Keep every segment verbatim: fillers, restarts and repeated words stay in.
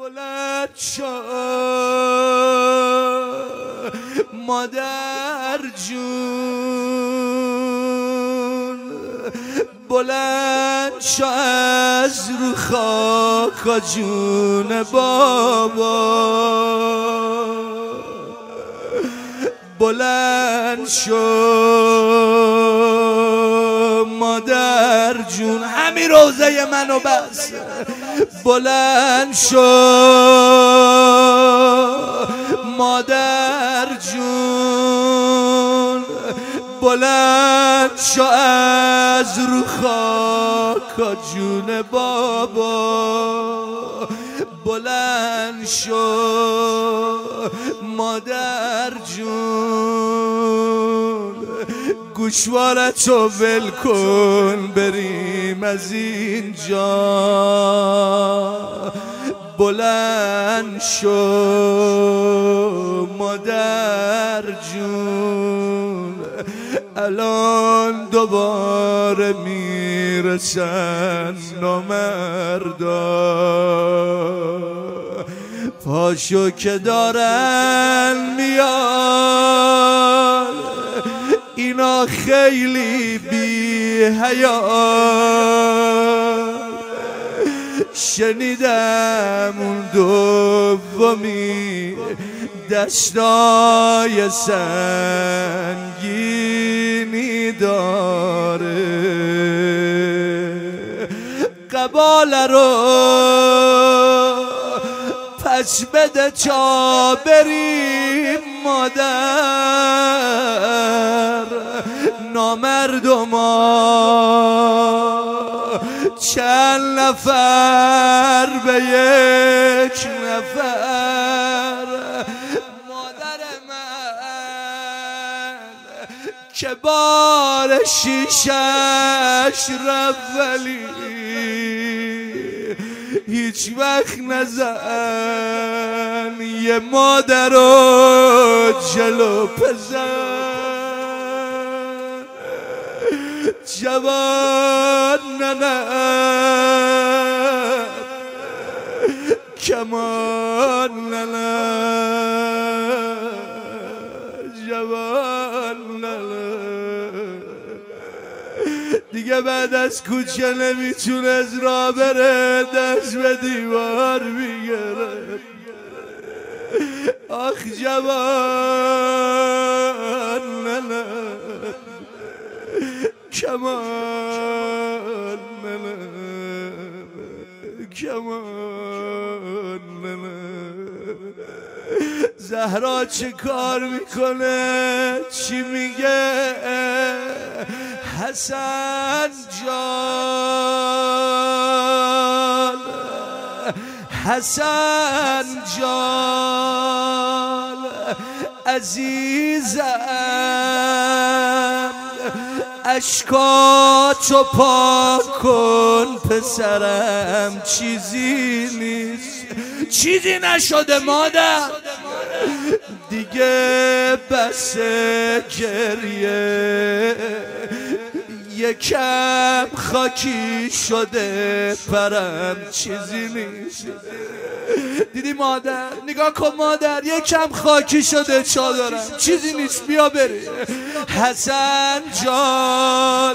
بلند شو مادر جون، بلند شو از رو خاک جون بابا، بلند شو مادر جون، همین روزه منو بس، بلند شو مادر جون، بلند شو از رو خاک جون بابا، بلند شو مادر جون، گوشوارتو ول کن بریم از اینجا، بلند شو مادر جون، الان دوباره میرسن نامردا، پاشو که دارن میان اینا خیلی بی حیا، شنیدم اون دومی دستای سنگینی داره، قباله رو پس بده تا بریم مادر، نامردما چند نفر به یک نفر، مادر من که بار شیشش رفت ولی هیچ وقت نزن یه مادر رو جلو پزن، جوان ننم کمان ننم، جوان ننم دیگه بعد از کوچه نمیتونه از راه بره، دست به دیوار میگره، آخ جوان ننم کمان ننم، کمان ننم. زهرا چه کار میکنه چی میگه حسن جان، حسن جان عزیزم، اشکاتو پاک کن پسرم، چیزی نیست، چیزی نشده مادر، دیگه بس گریه، یکم خاکی شده پرم، چیزی نیست. دیدی مادر؟ نگاه کن مادر، یکم خاکی شده چادرم، چیزی نیست، بیا بری. حسن جان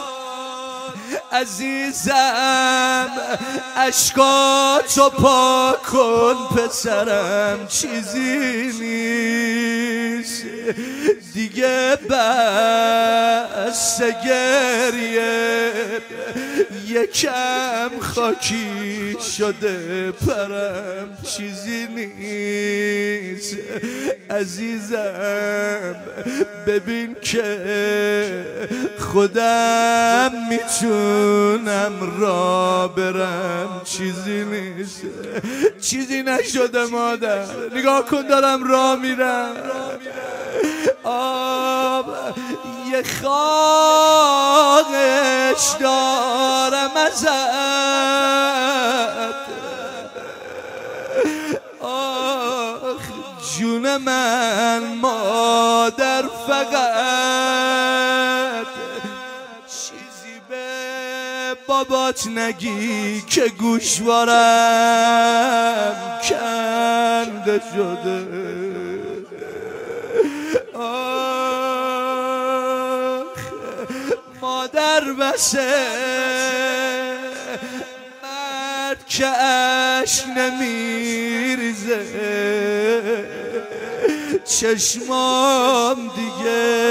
عزیزم، اشکاتو پاک کن پسرم، چیزی نیست، دیگه بس گریه، یکم خاکی شده پرم، چیزی نیست. عزیزم ببین که خودم میتونم را برم، چیزی نیست، چیزی نشده مادر، نگاه کن دارم راه میرم، آب یه خواهش دارم ازت، آخ جون من مادر، فقط چیزی به بابات نگی که گوشوارم کن زنده شده. آخ مادر بسه مرد که اشک نمیریزه، چشمام دیگه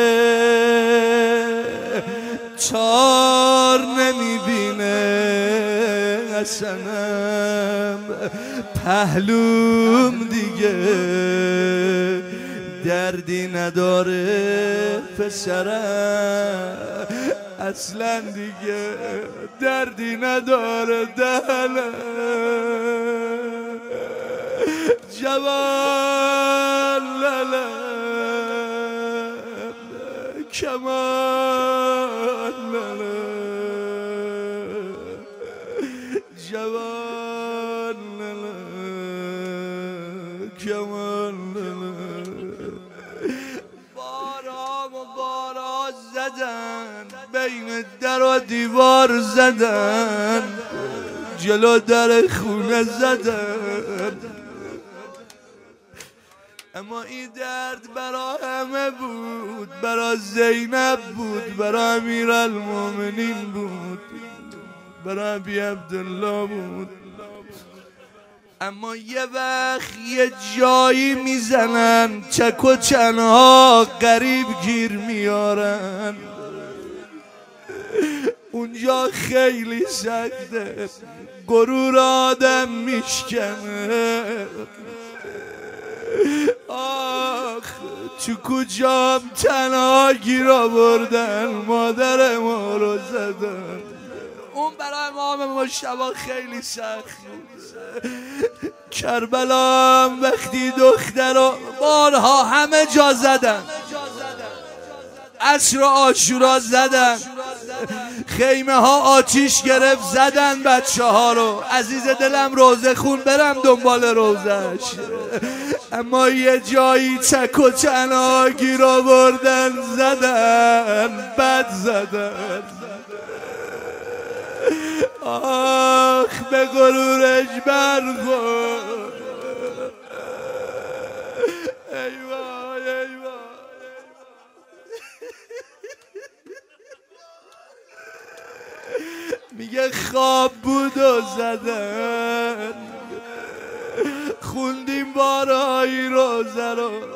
چار نمیبینه، اصلاً پهلوم دیگه دردی نداره پسرم، اصلا دیگه دردی نداره دلم. جوان للم کمان للم، جوان للم کمان للم. بارام و بارا زدن، بین در و دیوار زدن، جلو در خونه زدن، اما این درد برا همه بود، برا زینب بود، برا امیرالمومنین بود، برا ابی عبدالله بود. اما یه وقت یه جایی میزنن، چک و چنها غریب گیر میارن، اونجا خیلی سخته، غرور آدم میشکنه. آخ تو کجام تنها گیر آوردن، مادر ما رو زدن. اون برای امام مجتبی خیلی سخت بود. کربلا وقتی دختر رو بارها همه جا زدن، عصر و عاشورا زدن، خیمه ها آتیش گرفت، زدن بچه ها رو. عزیز دلم روزه خون برم دنبال روزش، اما یه جایی چک و چنها گیر آوردن، زدن بد زدن. آخ به غرورش برخورد. ای وای ای وای. میگه خواب بود و زدن، خوندیم بارهای روزه رو،